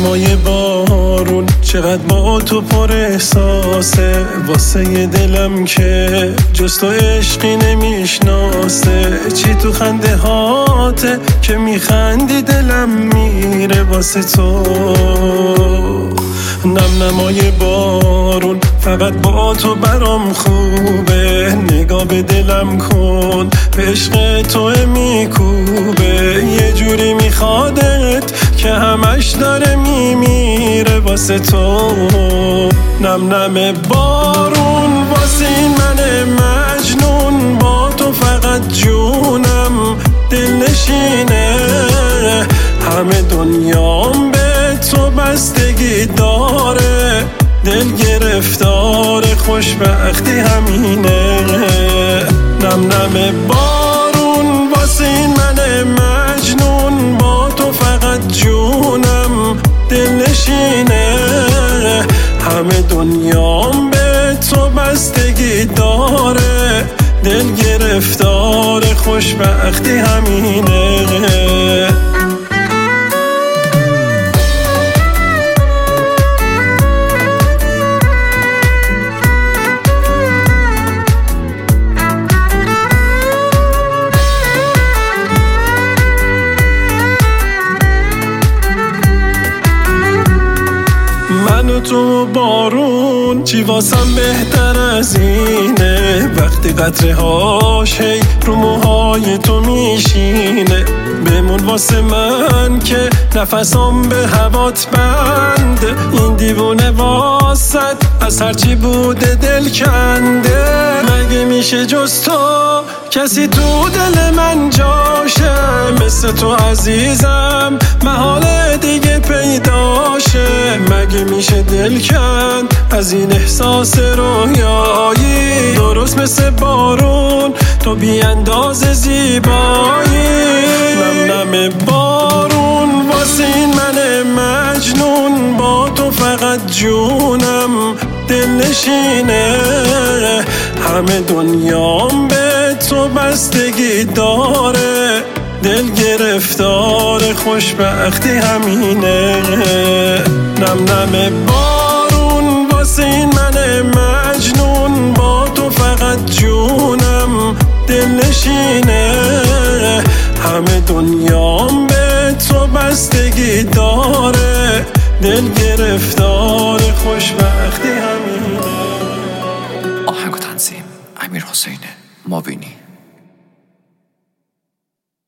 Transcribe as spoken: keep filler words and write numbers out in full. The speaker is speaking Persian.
نمای بارون چقدر با تو پر احساسه، واسه یه دلم که جز تو عشقی نمیشناسه. چی تو خنده هاته که میخندی دلم میره واسه تو. نم نمای بارون فقط با تو برام خوبه، نگاه به دلم کن به عشق تو میکوبه. یه جوری میخوادت که همش داره میمیره واسه تو. نم نم بارون واسه این من مجنون، با تو فقط جونم دل نشینه. همه دنیام به تو بستگی داره، دل گرفتار خوشبختی همینه. نم نم بارون واسه این من مجنون، با تو فقط جونم دل نشینه. همه دنیام به تو بستگی داره، دل گرفتار خوشبختی همینه. من و تو بارون چی واسم بهتر از اینه، وقتی قطره هاش هی رو موهای تو میشینه. بمون واسه من که نفسم به هوات بنده، این دیوونه واسد از هرچی بوده دل کنده. مگه میشه جز تو کسی تو دل من جاشه، مثل تو عزیزم محال دیگه پیداشه. مگه میشه دل کند از این احساس رویایی، درست مثل بارون تو بی انداز زیبایی. نم نم بارون واسه این من مجنون، با تو فقط جونم دل نشینه. همه دنیام به تو بستگی داره، دل گرفتار خوشبختی همینه. نم نم بارون واسه این من مجنون، با تو فقط جونم دل نشینه. همه دنیام به تو بستگی داره، دل گرفتار خوشبختی همینه. آهنگ و تنظیم امیر حسین مابینی.